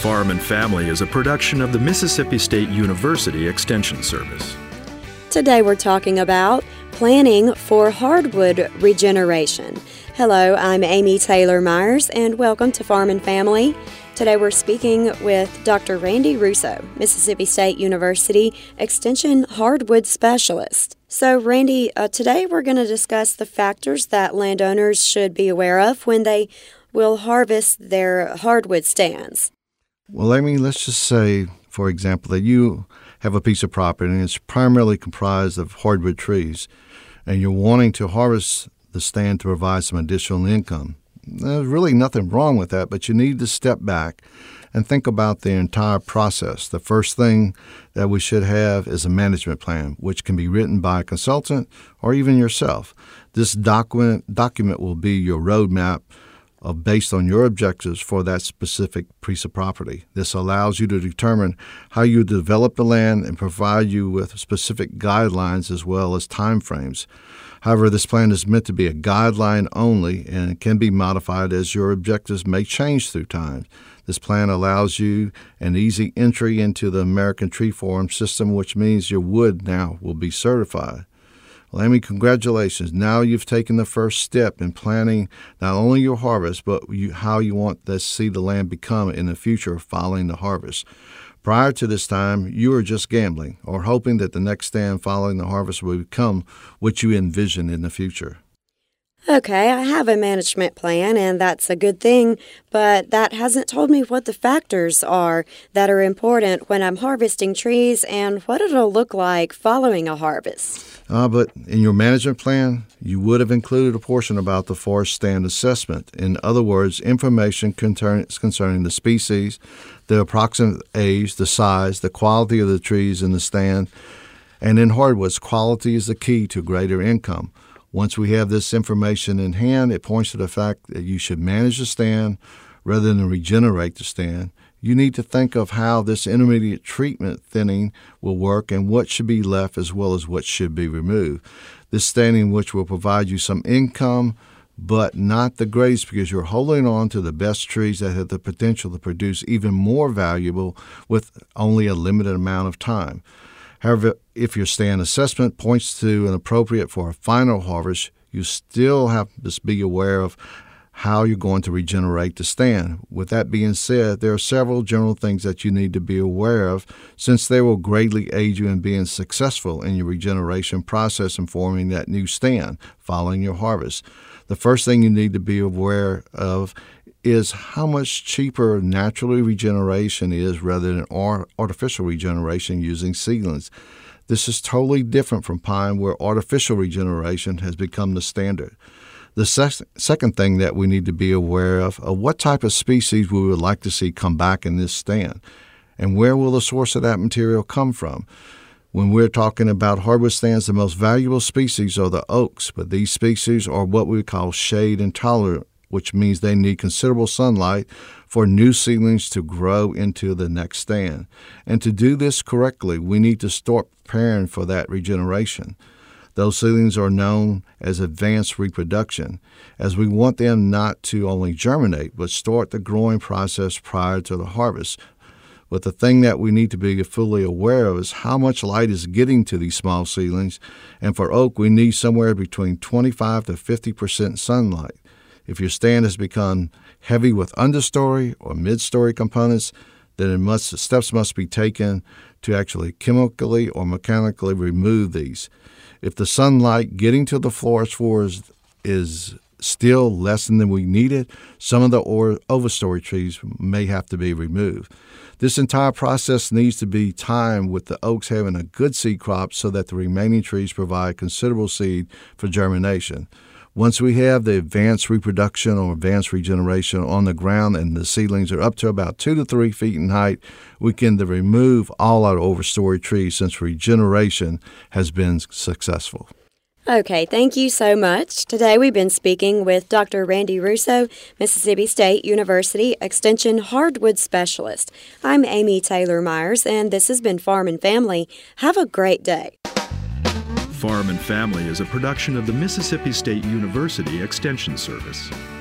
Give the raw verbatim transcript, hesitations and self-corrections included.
Farm and Family is a production of the Mississippi State University Extension Service. Today we're talking about planning for hardwood regeneration. Hello, I'm Amy Taylor Myers, and welcome to Farm and Family. Today we're speaking with Doctor Randy Russo, Mississippi State University Extension Hardwood Specialist. So, Randy, uh, today we're going to discuss the factors that landowners should be aware of when they will harvest their hardwood stands. Well, Amy, let's just say, for example, that you have a piece of property and it's primarily comprised of hardwood trees, and you're wanting to harvest the stand to provide some additional income. There's really nothing wrong with that, but you need to step back and think about the entire process. The first thing that we should have is a management plan, which can be written by a consultant or even yourself. This document document will be your roadmap of based on your objectives for that specific piece of property. This allows you to determine how you develop the land and provide you with specific guidelines as well as timeframes. However, this plan is meant to be a guideline only and can be modified as your objectives may change through time. This plan allows you an easy entry into the American Tree Forum system, which means your wood now will be certified. Well, Amy, congratulations. Now you've taken the first step in planning not only your harvest, but you, how you want to see the land become in the future following the harvest. Prior to this time, you were just gambling or hoping that the next stand following the harvest will become what you envision in the future. Okay, I have a management plan, and that's a good thing, but that hasn't told me what the factors are that are important when I'm harvesting trees and what it'll look like following a harvest. Uh, but in your management plan, you would have included a portion about the forest stand assessment. In other words, information concerning, concerning the species, the approximate age, the size, the quality of the trees in the stand. And in hardwoods, quality is the key to greater income. Once we have this information in hand, it points to the fact that you should manage the stand rather than regenerate the stand. You need to think of how this intermediate treatment thinning will work and what should be left as well as what should be removed. This standing which will provide you some income, but not the greatest, because you're holding on to the best trees that have the potential to produce even more valuable with only a limited amount of time. However, if your stand assessment points to an appropriate for a final harvest, you still have to be aware of how you're going to regenerate the stand. With that being said, there are several general things that you need to be aware of, since they will greatly aid you in being successful in your regeneration process and forming that new stand following your harvest. The first thing you need to be aware of is how much cheaper natural regeneration is rather than artificial regeneration using seedlings. This is totally different from pine, where artificial regeneration has become the standard. The sec- second thing that we need to be aware of are what type of species we would like to see come back in this stand, and where will the source of that material come from. When we're talking about hardwood stands, the most valuable species are the oaks, but these species are what we call shade intolerant, which means they need considerable sunlight for new seedlings to grow into the next stand. And to do this correctly, we need to start preparing for that regeneration. Those seedlings are known as advanced reproduction, as we want them not to only germinate, but start the growing process prior to the harvest. But the thing that we need to be fully aware of is how much light is getting to these small seedlings, and for oak, we need somewhere between twenty-five to fifty percent sunlight. If your stand has become heavy with understory or mid-story components, then it must, steps must be taken to actually chemically or mechanically remove these. If the sunlight getting to the forest floors is still less than we needed, some of the or overstory trees may have to be removed. This entire process needs to be timed with the oaks having a good seed crop so that the remaining trees provide considerable seed for germination. Once we have the advanced reproduction or advanced regeneration on the ground and the seedlings are up to about two to three feet in height, we can remove all our overstory trees since regeneration has been successful. Okay, thank you so much. Today we've been speaking with Doctor Randy Russo, Mississippi State University Extension Hardwood Specialist. I'm Amy Taylor Myers, and this has been Farm and Family. Have a great day. Farm and Family is a production of the Mississippi State University Extension Service.